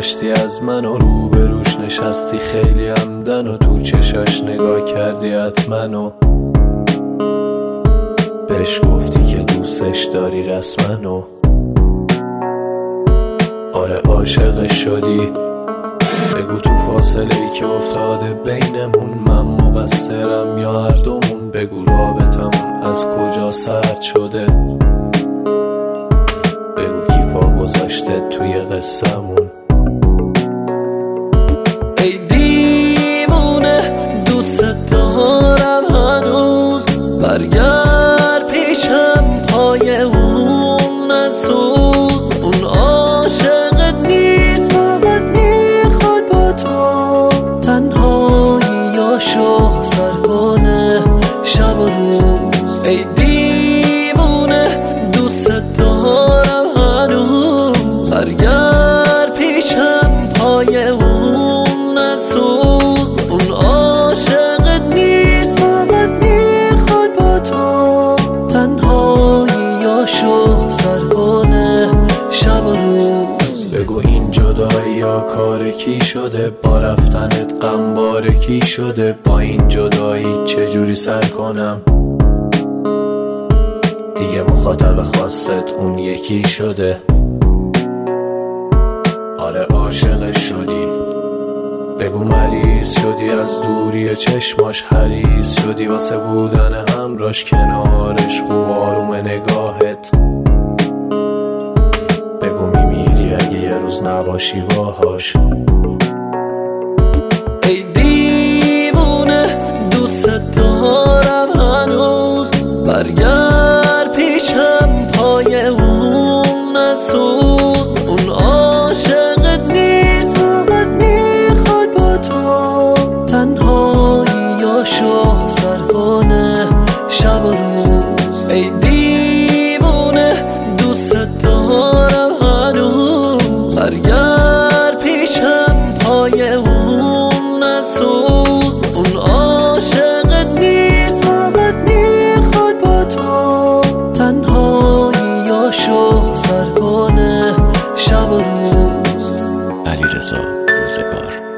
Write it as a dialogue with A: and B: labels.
A: گذشتی از من و روبروش نشستی خیلی عمدن و تو چشاش نگاه کردی حتما و بهش گفتی که دوستش داری رسما و آره عاشقش شدی. بگو تو فاصله ای که افتاده بینمون من مقصرم یا هر دومون؟ بگو رابطمون از کجا سرد شده؟ بگو کی پا گذاشته توی قصه‌مون؟ ای دیوونه دوست دارم هنوز، برگرد پیشم پای اون نسوز. اون عاشقت نیست فقط میخواد با تو تنهاییاشو سر کنه شب و روز. ای دیوونه دوست دارم هنوز، برگرد پیشم پای اون نسوز. اون عاشقت نیست فقط میخواد با تو تنهاییاشو سر کنه شب و روز. بگو این جدایی یا کار کی شده؟ با رفتنت غمبار کی شده؟ با این جدایی چجوری سر کنم؟ دیگه مخاطب خواستت اون یکی شده. آره عاشق شدی. بگو مریض شدی از دوری چشماش، حریص شدی واسه بودن همراش کنارش، خوب آروم نگاهت. بگو میمیری اگه یه روز نباشی باهاش. ای دیوونه دوست دارم هنوز، برگرد پیشم پای اون نسوز. اون عاشقت نیست فقط میخواد با تو تنهاییاشو سر کنه شب و روز. ای دیوونه دوست دارم هنوز، برگرد پیشم پای اون نسوز. اون عاشقت نیست فقط میخواد با تو تنهاییاشو سر کنه شب و روز.
B: علیرضا روزگار.